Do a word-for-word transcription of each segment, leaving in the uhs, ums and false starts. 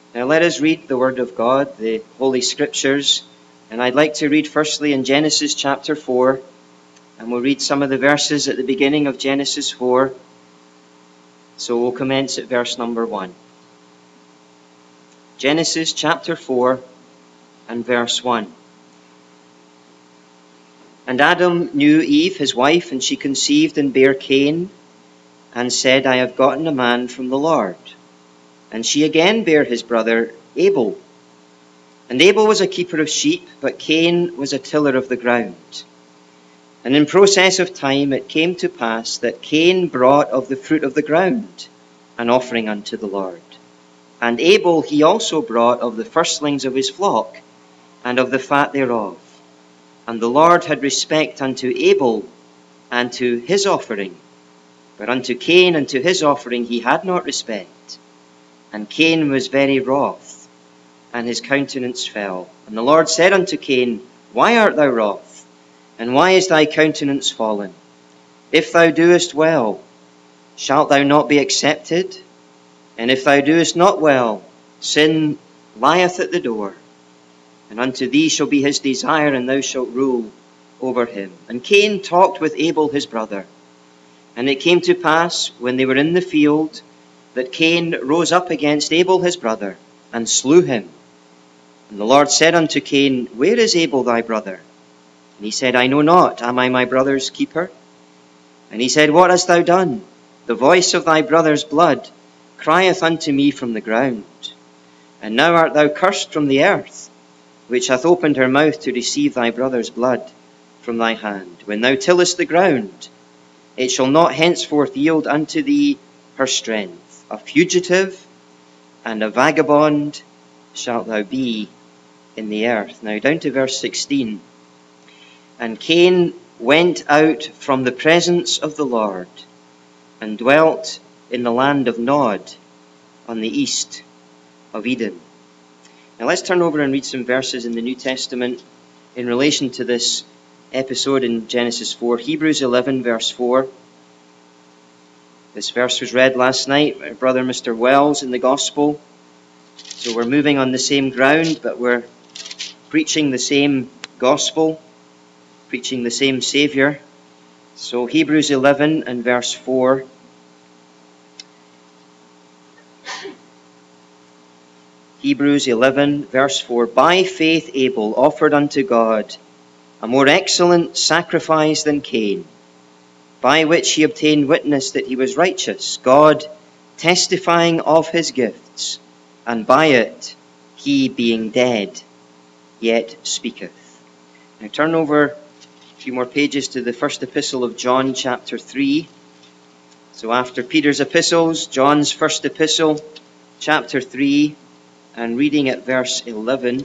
Now let us read the Word of God, the Holy Scriptures, and I'd like to read firstly in Genesis chapter four, and we'll read some of the verses at the beginning of Genesis four. So we'll commence at verse number one. Genesis chapter four and verse one. And Adam knew Eve, his wife, and she conceived and bare Cain, and said, I have gotten a man from the Lord. And she again bare his brother Abel. And Abel was a keeper of sheep, but Cain was a tiller of the ground. And in process of time it came to pass that Cain brought of the fruit of the ground an offering unto the Lord. And Abel he also brought of the firstlings of his flock, and of the fat thereof. And the Lord had respect unto Abel and to his offering, but unto Cain and to his offering he had not respect. And Cain was very wroth, and his countenance fell. And the Lord said unto Cain, Why art thou wroth? And why is thy countenance fallen? If thou doest well, shalt thou not be accepted? And if thou doest not well, sin lieth at the door. And unto thee shall be his desire, and thou shalt rule over him. And Cain talked with Abel his brother. And it came to pass, when they were in the field, that Cain rose up against Abel his brother, and slew him. And the Lord said unto Cain, Where is Abel thy brother? And he said, I know not. Am I my brother's keeper? And he said, What hast thou done? The voice of thy brother's blood crieth unto me from the ground. And now art thou cursed from the earth, which hath opened her mouth to receive thy brother's blood from thy hand. When thou tillest the ground, it shall not henceforth yield unto thee her strength. A fugitive and a vagabond shalt thou be in the earth. Now down to verse sixteen. And Cain went out from the presence of the Lord, and dwelt in the land of Nod, on the east of Eden. Now let's turn over and read some verses in the New Testament in relation to this episode in Genesis four. Hebrews eleven verse four. This verse was read last night by our brother Mister Wells in the Gospel. So we're moving on the same ground, but we're preaching the same Gospel, preaching the same Saviour. So Hebrews eleven and verse four. Hebrews eleven verse four. By faith Abel offered unto God a more excellent sacrifice than Cain, by which he obtained witness that he was righteous, God testifying of his gifts, and by it he being dead yet speaketh. Now turn over a few more pages to the first epistle of John, chapter three. So after Peter's epistles, John's first epistle, chapter three, and reading at verse eleven,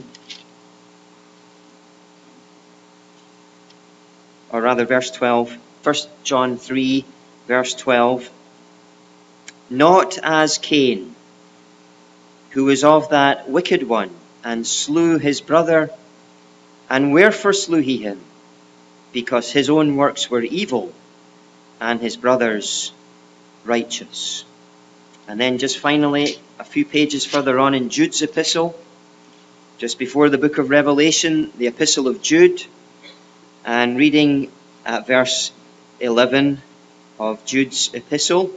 or rather verse twelve. First John three, verse twelve. Not as Cain, who was of that wicked one, and slew his brother. And wherefore slew he him? Because his own works were evil, and his brother's righteous. And then just finally, a few pages further on in Jude's epistle, just before the book of Revelation, the epistle of Jude, and reading at verse eleven of Jude's epistle.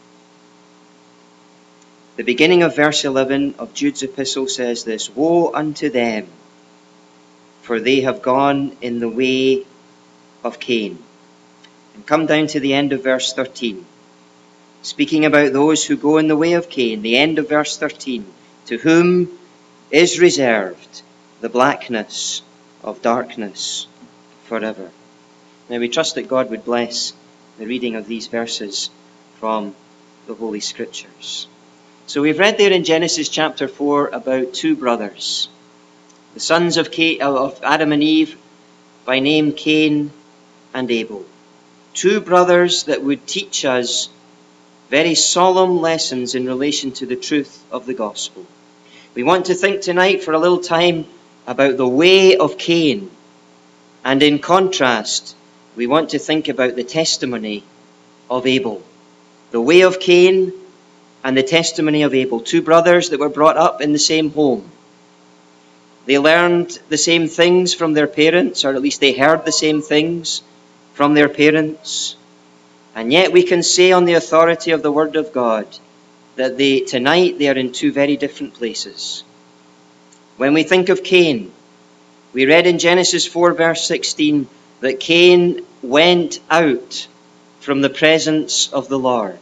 The beginning of verse eleven of Jude's epistle says this: Woe unto them, for they have gone in the way of Cain. And come down to the end of verse thirteen, speaking about those who go in the way of Cain. The end of verse thirteen, to whom is reserved the blackness of darkness forever. Now we trust that God would bless the reading of these verses from the Holy Scriptures. So we've read there in Genesis chapter four about two brothers, the sons of, Cain, of Adam and Eve, by name Cain and Abel. Two brothers that would teach us very solemn lessons in relation to the truth of the gospel. We want to think tonight for a little time about the way of Cain, and in contrast, we want to think about the testimony of Abel. The way of Cain and the testimony of Abel, two brothers that were brought up in the same home. They learned the same things from their parents, or at least they heard the same things from their parents. And yet we can say on the authority of the Word of God that they tonight they are in two very different places. When we think of Cain, we read in Genesis four verse sixteen that Cain went out from the presence of the Lord.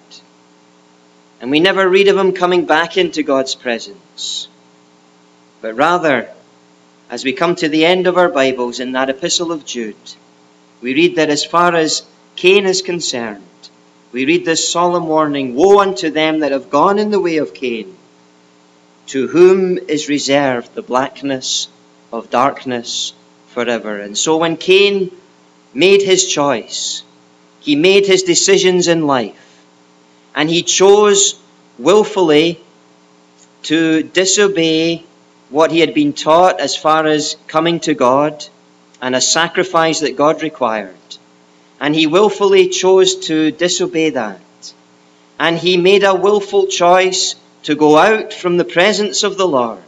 And we never read of him coming back into God's presence. But rather, as we come to the end of our Bibles in that epistle of Jude, we read that as far as Cain is concerned, we read this solemn warning, "Woe unto them that have gone in the way of Cain, to whom is reserved the blackness of darkness forever." And so when Cain made his choice, he made his decisions in life, and he chose willfully to disobey what he had been taught as far as coming to God and a sacrifice that God required. And he willfully chose to disobey that. And he made a willful choice to go out from the presence of the Lord.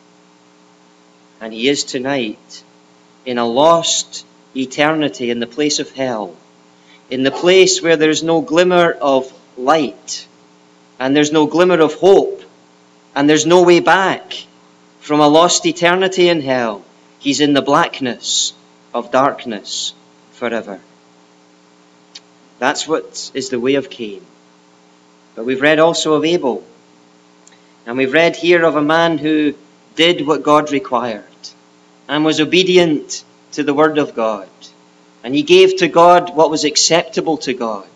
And he is tonight in a lost eternity in the place of hell, in the place where there is no glimmer of light, and there's no glimmer of hope, and there's no way back from a lost eternity in hell. He's in the blackness of darkness forever. That's what is the way of Cain. But we've read also of Abel. And we've read here of a man who did what God required and was obedient to the word of God. And he gave to God what was acceptable to God.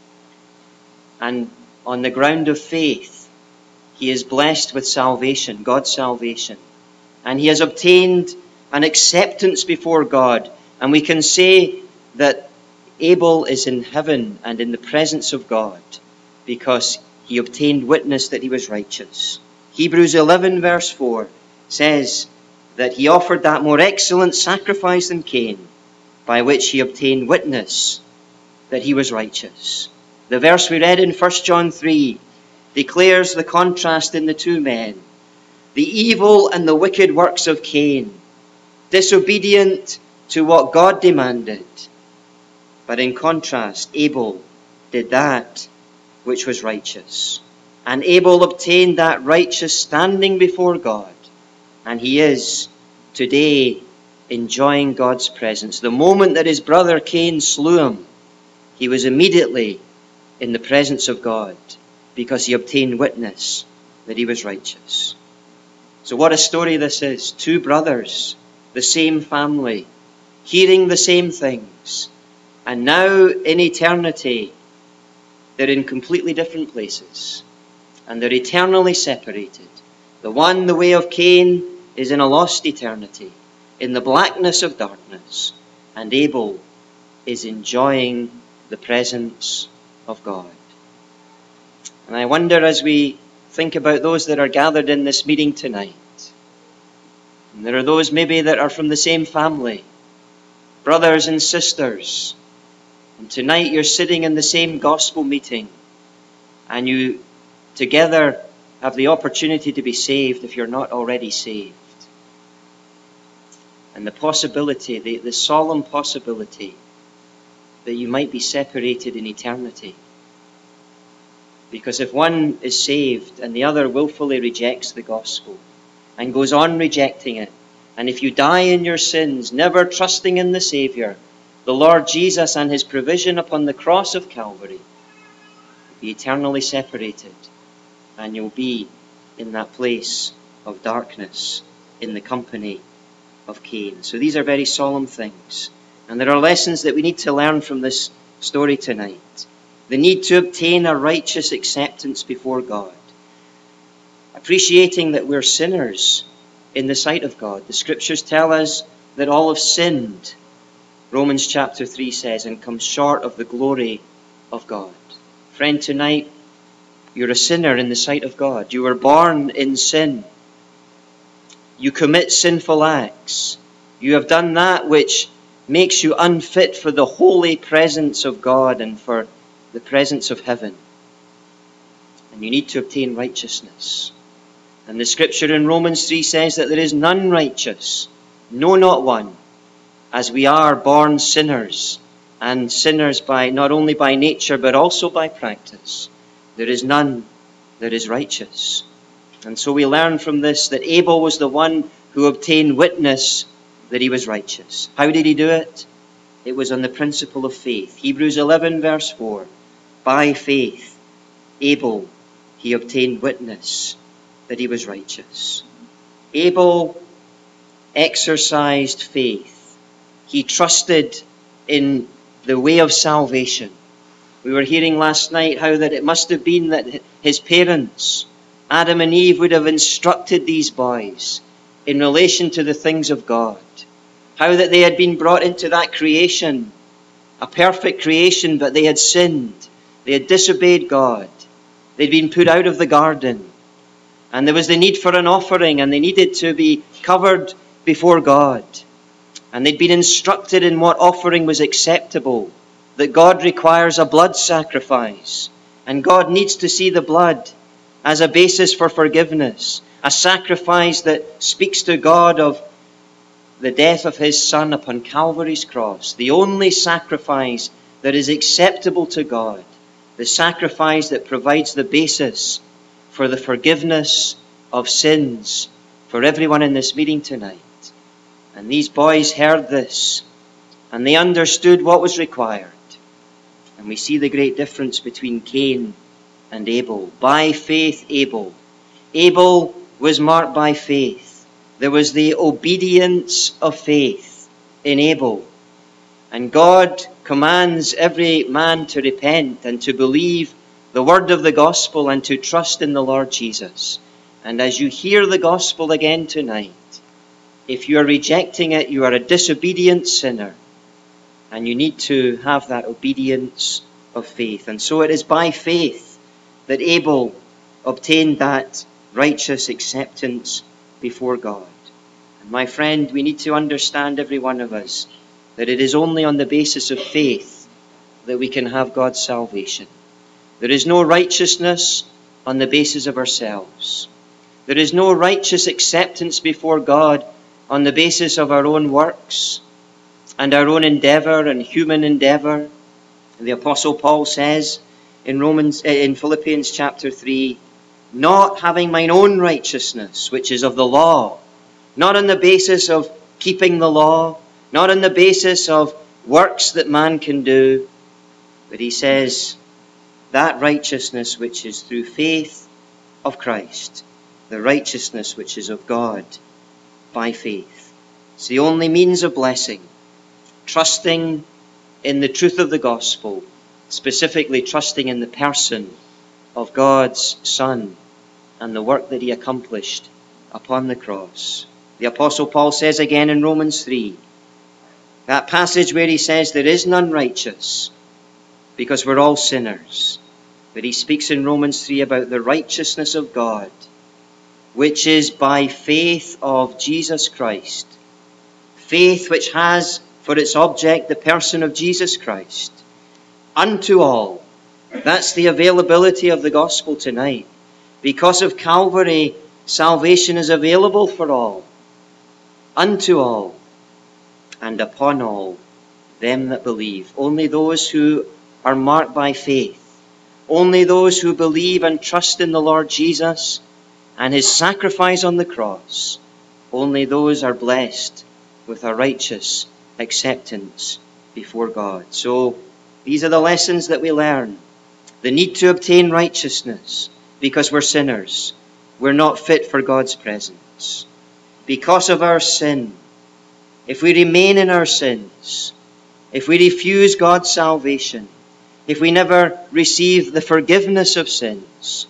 And on the ground of faith, he is blessed with salvation, God's salvation. And he has obtained an acceptance before God. And we can say that Abel is in heaven and in the presence of God because he obtained witness that he was righteous. Hebrews eleven verse four says that he offered that more excellent sacrifice than Cain, by which he obtained witness that he was righteous. The verse we read in First John three declares the contrast in the two men. The evil and the wicked works of Cain, disobedient to what God demanded. But in contrast, Abel did that which was righteous. And Abel obtained that righteous standing before God. And he is today enjoying God's presence. The moment that his brother Cain slew him, he was immediately in the presence of God because he obtained witness that he was righteous. So what a story this is. Two brothers, the same family, hearing the same things. And now in eternity, they're in completely different places. And they're eternally separated. The one, the way of Cain, is in a lost eternity, in the blackness of darkness. And Abel is enjoying the presence of God. And I wonder as we think about those that are gathered in this meeting tonight, and there are those maybe that are from the same family, brothers and sisters, and tonight you're sitting in the same gospel meeting, and you together have the opportunity to be saved if you're not already saved. And the possibility, the, the solemn possibility that you might be separated in eternity. Because if one is saved and the other willfully rejects the gospel and goes on rejecting it, and if you die in your sins, never trusting in the Saviour, the Lord Jesus and his provision upon the cross of Calvary, you'll be eternally separated, and you'll be in that place of darkness in the company of Cain. So these are very solemn things. And there are lessons that we need to learn from this story tonight. The need to obtain a righteous acceptance before God. Appreciating that we're sinners in the sight of God. The scriptures tell us that all have sinned, Romans chapter three says, and come short of the glory of God. Friend, tonight, you're a sinner in the sight of God. You were born in sin. You commit sinful acts. You have done that which makes you unfit for the holy presence of God and for the presence of heaven. and you need to obtain righteousness. And the scripture in Romans three says that there is none righteous, no, not one, as we are born sinners, and sinners by not only by nature but also by practice. There is none that is righteous. And so we learn from this that Abel was the one who obtained witness that he was righteous. How did he do it? It was on the principle of faith. Hebrews eleven verse four. By faith, Abel, he obtained witness that he was righteous. Abel exercised faith. He trusted in the way of salvation. We were hearing last night how that it must have been that his parents, Adam and Eve, would have instructed these boys in relation to the things of God. How that they had been brought into that creation, a perfect creation, but they had sinned. They had disobeyed God. They'd been put out of the garden. And there was the need for an offering, and they needed to be covered before God. And they'd been instructed in what offering was acceptable, that God requires a blood sacrifice. And God needs to see the blood as a basis for forgiveness, a sacrifice that speaks to God of the death of his Son upon Calvary's cross, the only sacrifice that is acceptable to God, the sacrifice that provides the basis for the forgiveness of sins for everyone in this meeting tonight. And these boys heard this, and they understood what was required. And we see the great difference between Cain and Abel. By faith, Abel. Abel was marked by faith. There was the obedience of faith in Abel. And God commands every man to repent and to believe the word of the gospel and to trust in the Lord Jesus. And as you hear the gospel again tonight, if you are rejecting it, you are a disobedient sinner. And you need to have that obedience of faith. And so it is by faith that Abel obtained that righteous acceptance before God. And my friend, we need to understand, every one of us, that it is only on the basis of faith that we can have God's salvation. There is no righteousness on the basis of ourselves. There is no righteous acceptance before God on the basis of our own works and our own endeavour and human endeavour. And the Apostle Paul says in Romans, in Philippians chapter three, not having mine own righteousness, which is of the law, not on the basis of keeping the law, not on the basis of works that man can do, but he says, that righteousness which is through faith of Christ, the righteousness which is of God by faith. It's the only means of blessing, trusting in the truth of the gospel, specifically trusting in the person of God's Son and the work that he accomplished upon the cross. The Apostle Paul says again in Romans three, that passage where he says there is none righteous because we're all sinners. But he speaks in Romans three about the righteousness of God, which is by faith of Jesus Christ. Faith which has for its object the person of Jesus Christ. Unto all. That's the availability of the gospel tonight. Because of Calvary, salvation is available for all. Unto all. And upon all them that believe. Only those who are marked by faith. Only those who believe and trust in the Lord Jesus and his sacrifice on the cross. Only those are blessed with a righteous acceptance before God. So these are the lessons that we learn. The need to obtain righteousness because we're sinners. We're not fit for God's presence. Because of our sin, if we remain in our sins, if we refuse God's salvation, if we never receive the forgiveness of sins,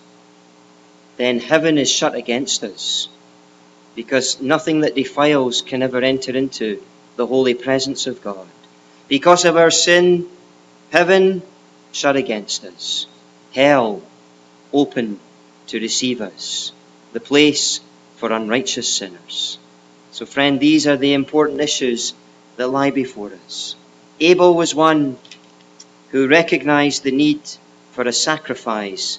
then heaven is shut against us, because nothing that defiles can ever enter into the holy presence of God. Because of our sin, heaven shut against us, hell open to receive us, the place for unrighteous sinners. So friend, these are the important issues that lie before us. Abel was one who recognized the need for a sacrifice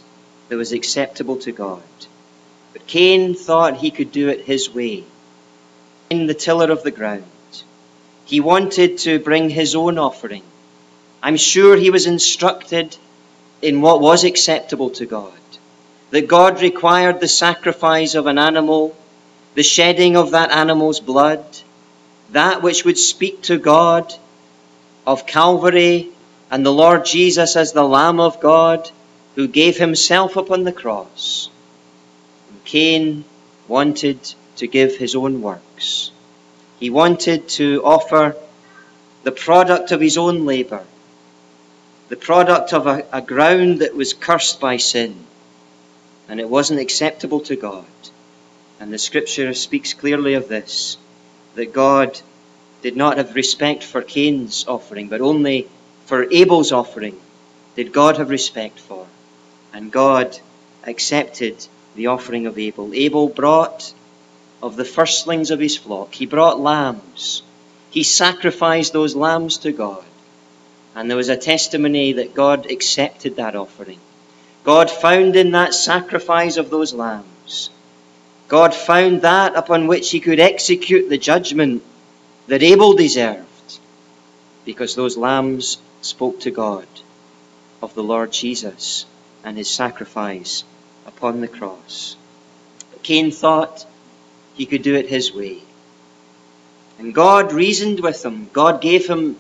that was acceptable to God. But Cain thought he could do it his way. In the tiller of the ground, he wanted to bring his own offering. I'm sure he was instructed in what was acceptable to God, that God required the sacrifice of an animal, the shedding of that animal's blood, that which would speak to God of Calvary and the Lord Jesus as the Lamb of God who gave himself upon the cross. And Cain wanted to give his own works. He wanted to offer the product of his own labour, the product of a, a ground that was cursed by sin, and it wasn't acceptable to God. And the scripture speaks clearly of this, that God did not have respect for Cain's offering, but only for Abel's offering did God have respect for. And God accepted the offering of Abel. Abel brought of the firstlings of his flock. He brought lambs. He sacrificed those lambs to God. And there was a testimony that God accepted that offering. God found in that sacrifice of those lambs, God found that upon which he could execute the judgment that Abel deserved, because those lambs spoke to God of the Lord Jesus and his sacrifice upon the cross. But Cain thought he could do it his way. And God reasoned with him. God gave him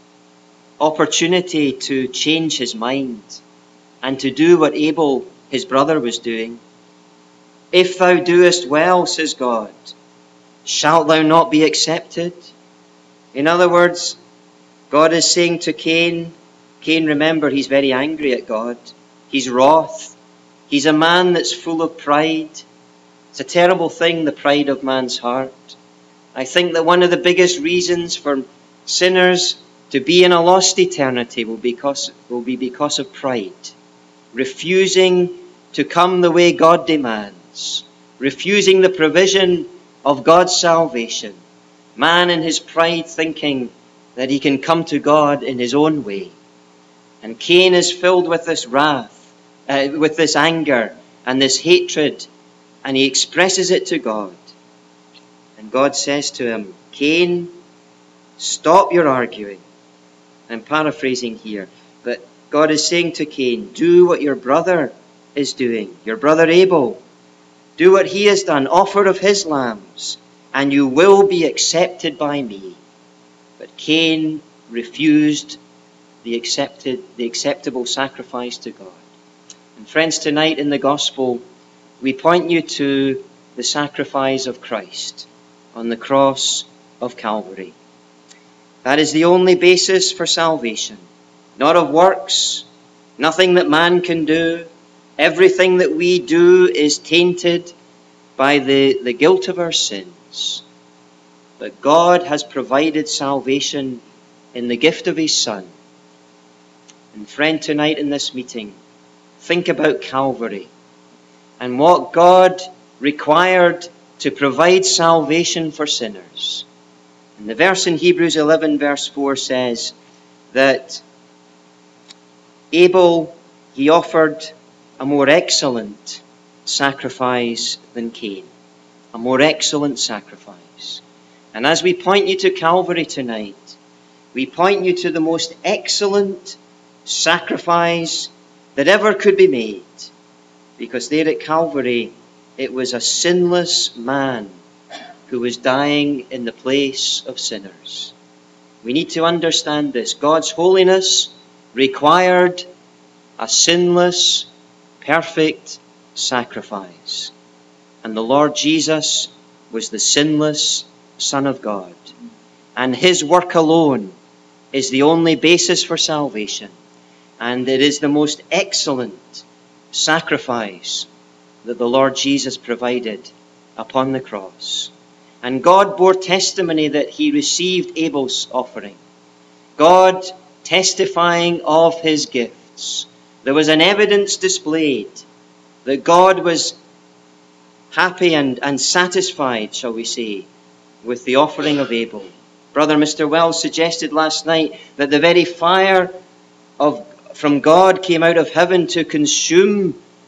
opportunity to change his mind and to do what Abel, his brother, was doing. If thou doest well, says God, shalt thou not be accepted? In other words, God is saying to Cain, Cain, remember, he's very angry at God. He's wroth. He's a man that's full of pride. It's a terrible thing, the pride of man's heart. I think that one of the biggest reasons for sinners to be in a lost eternity will, because, will be because of pride. Refusing to come the way God demands. Refusing the provision of God's salvation. Man in his pride thinking that he can come to God in his own way. And Cain is filled with this wrath, uh, with this anger and this hatred, and he expresses it to God. And God says to him, Cain, stop your arguing. I'm paraphrasing here, but God is saying to Cain, do what your brother is doing, your brother Abel. Do what he has done, offer of his lambs, and you will be accepted by me. But Cain refused the accepted, the acceptable sacrifice to God. And friends, tonight in the gospel, we point you to the sacrifice of Christ on the cross of Calvary. That is the only basis for salvation. Not of works, nothing that man can do. Everything that we do is tainted by the, the guilt of our sins. But God has provided salvation in the gift of his Son. And friend, tonight in this meeting, think about Calvary and what God required to provide salvation for sinners. And the verse in Hebrews eleven verse four says that Abel, he offered a more excellent sacrifice than Cain. A more excellent sacrifice. And as we point you to Calvary tonight, we point you to the most excellent sacrifice that ever could be made. Because there at Calvary, it was a sinless man who was dying in the place of sinners. We need to understand this. God's holiness required a sinless, perfect sacrifice. And the Lord Jesus was the sinless Son of God. And his work alone is the only basis for salvation. And it is the most excellent sacrifice that the Lord Jesus provided upon the cross. And God bore testimony that he received Abel's offering. God testifying of his gifts. There was an evidence displayed that God was happy and, and satisfied, shall we say, with the offering of Abel. Brother Mister Wells suggested last night that the very fire of from God came out of heaven to consume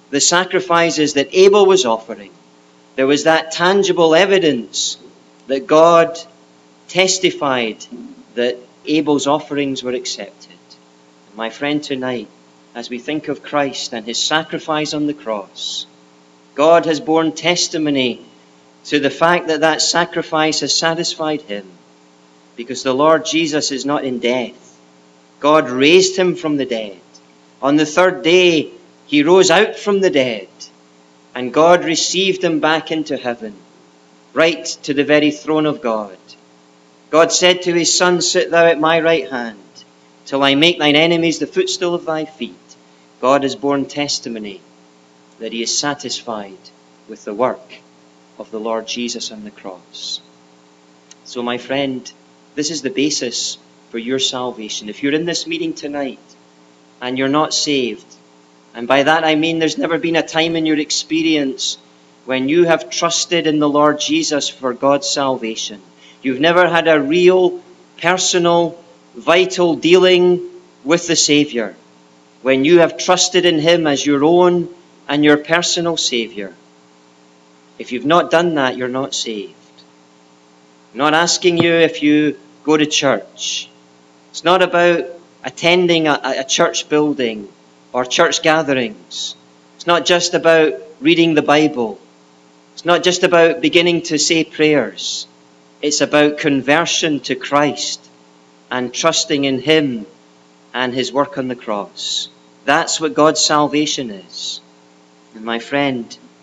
the sacrifices that Abel was offering, there was that tangible evidence that God testified that Abel's offerings were accepted. My friend, tonight, as we think of Christ and his sacrifice on the cross, God has borne testimony to the fact that that sacrifice has satisfied him, because the Lord Jesus is not in death. God raised him from the dead. On the third day, he rose out from the dead, and God received him back into heaven, right to the very throne of God. God said to his Son, "Sit thou at my right hand, till I make thine enemies the footstool of thy feet." God has borne testimony that he is satisfied with the work of the Lord Jesus on the cross. So, my friend, this is the basis for your salvation. If you're in this meeting tonight and you're not saved, and by that I mean there's never been a time in your experience when you have trusted in the Lord Jesus for God's salvation. You've never had a real, personal, vital dealing with the Savior, when you have trusted in him as your own and your personal Savior. If you've not done that, you're not saved. I'm not asking you if you go to church. It's not about attending a, a church building or church gatherings. It's not just about reading the Bible. It's not just about beginning to say prayers. It's about conversion to Christ and trusting in him and his work on the cross. That's what God's salvation is. And my friend,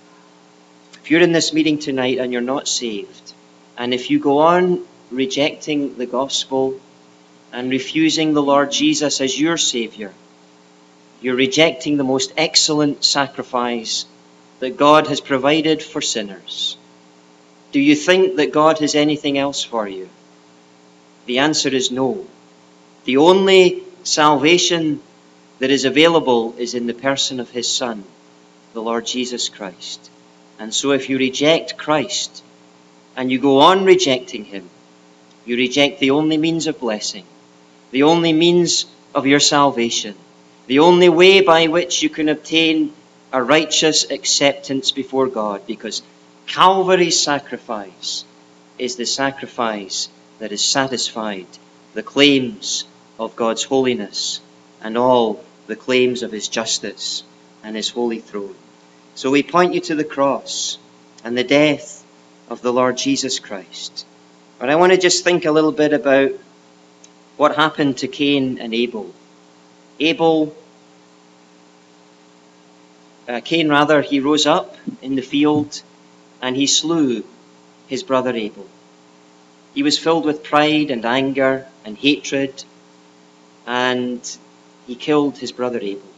if you're in this meeting tonight and you're not saved, and if you go on rejecting the gospel and refusing the Lord Jesus as your Savior, you're rejecting the most excellent sacrifice that God has provided for sinners. Do you think that God has anything else for you? The answer is no. The only salvation that is available is in the person of his Son, the Lord Jesus Christ. And so if you reject Christ and you go on rejecting him, you reject the only means of blessing, the only means of your salvation, the only way by which you can obtain a righteous acceptance before God, because Calvary's sacrifice is the sacrifice that has satisfied the claims of God's holiness and all the claims of his justice and his holy throne. So we point you to the cross and the death of the Lord Jesus Christ. But I want to just think a little bit about what happened to Cain and Abel. Abel, uh, Cain rather, he rose up in the field and he slew his brother Abel. He was filled with pride and anger and hatred, and he killed his brother Abel.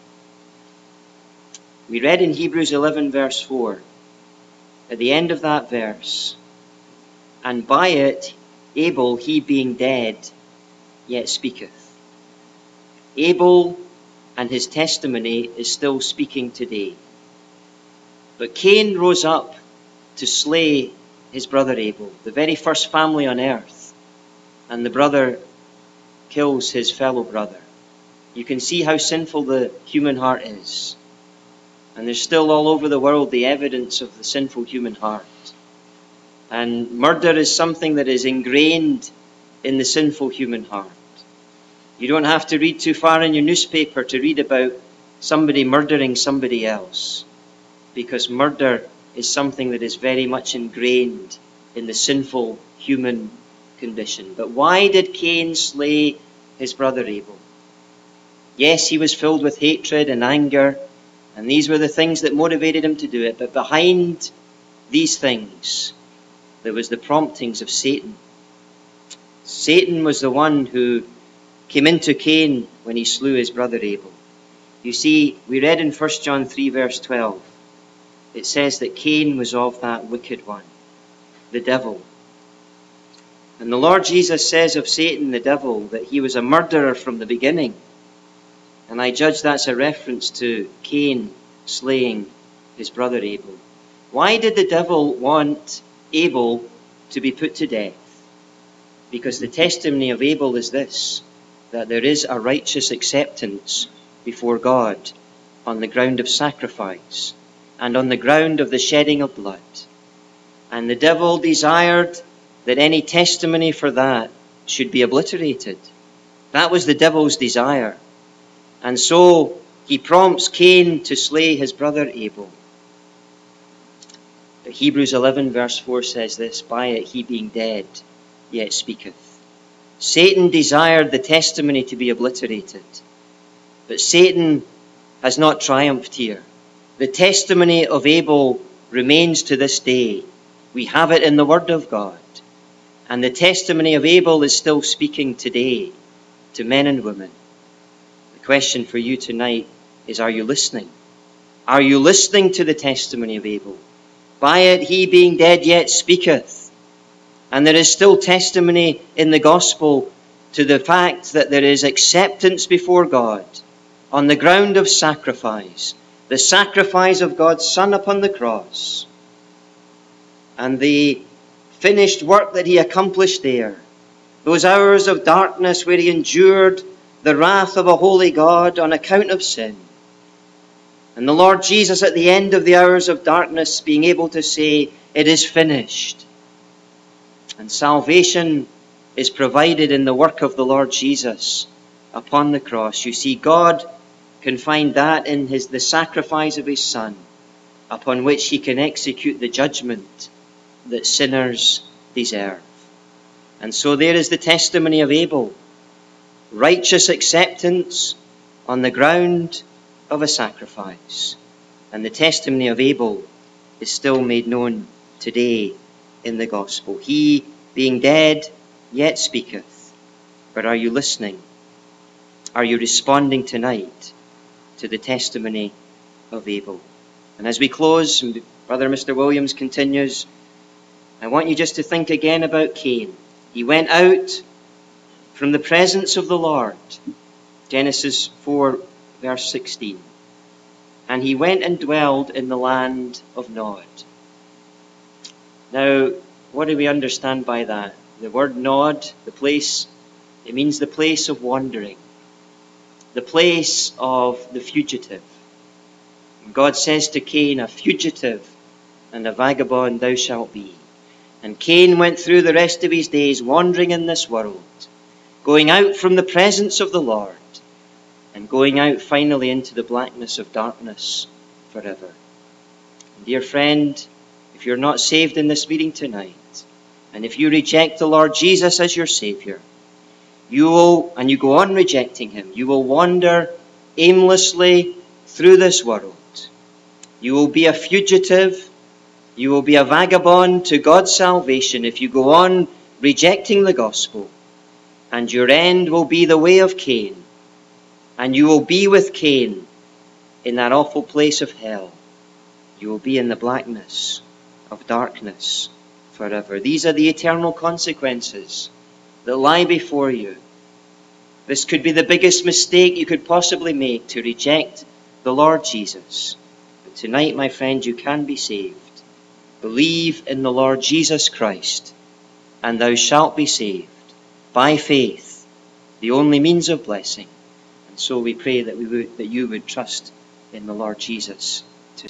We read in Hebrews eleven verse four, at the end of that verse, "And by it Abel, he being dead, yet speaketh." Abel and his testimony is still speaking today. But Cain rose up to slay his brother Abel, the very first family on earth, and the brother kills his fellow brother. You can see how sinful the human heart is. And there's still all over the world the evidence of the sinful human heart. And murder is something that is ingrained in the sinful human heart. You don't have to read too far in your newspaper to read about somebody murdering somebody else, because murder is something that is very much ingrained in the sinful human condition. But why did Cain slay his brother Abel? Yes, he was filled with hatred and anger, and these were the things that motivated him to do it. But behind these things, there was the promptings of Satan. Satan was the one who came into Cain when he slew his brother Abel. You see, we read in First John three verse twelve, it says that Cain was of that wicked one, the devil. And the Lord Jesus says of Satan, the devil, that he was a murderer from the beginning. And I judge that's a reference to Cain slaying his brother Abel. Why did the devil want Abel to be put to death? Because the testimony of Abel is this, that there is a righteous acceptance before God on the ground of sacrifice and on the ground of the shedding of blood. And the devil desired that any testimony for that should be obliterated. That was the devil's desire. And so he prompts Cain to slay his brother Abel. But Hebrews eleven verse four says this, by it he being dead yet speaketh. Satan desired the testimony to be obliterated, but Satan has not triumphed here. The testimony of Abel remains to this day. We have it in the Word of God. And the testimony of Abel is still speaking today to men and women. The question for you tonight is, are you listening? Are you listening to the testimony of Abel? By it he being dead yet speaketh. And there is still testimony in the gospel to the fact that there is acceptance before God on the ground of sacrifice. The sacrifice of God's Son upon the cross. And the finished work that he accomplished there. Those hours of darkness where he endured the wrath of a holy God on account of sin. And the Lord Jesus at the end of the hours of darkness being able to say, it is finished. And salvation is provided in the work of the Lord Jesus upon the cross. You see, God can find that in his, the sacrifice of his Son, upon which he can execute the judgment that sinners deserve. And so there is the testimony of Abel. Righteous acceptance on the ground of a sacrifice. And the testimony of Abel is still made known today in the gospel. He, being dead, yet speaketh. But are you listening? Are you responding tonight to the testimony of Abel? And as we close, and Brother Mister Williams continues, I want you just to think again about Cain. He went out from the presence of the Lord. Genesis four, verse sixteen. And he went and dwelled in the land of Nod. Now, what do we understand by that? The word Nod, the place, it means the place of wandering. The place of the fugitive. God says to Cain, a fugitive and a vagabond thou shalt be. And Cain went through the rest of his days wandering in this world, going out from the presence of the Lord, and going out finally into the blackness of darkness forever. And dear friend, if you're not saved in this meeting tonight, and if you reject the Lord Jesus as your Saviour, you will, and you go on rejecting him, you will wander aimlessly through this world. You will be a fugitive. You will be a vagabond to God's salvation if you go on rejecting the gospel. And your end will be the way of Cain. And you will be with Cain in that awful place of hell. You will be in the blackness of darkness forever. These are the eternal consequences that lie before you. This could be the biggest mistake you could possibly make, to reject the Lord Jesus. But tonight, my friend, you can be saved. Believe in the Lord Jesus Christ, and thou shalt be saved by faith, the only means of blessing. And so we pray that we would, that you would trust in the Lord Jesus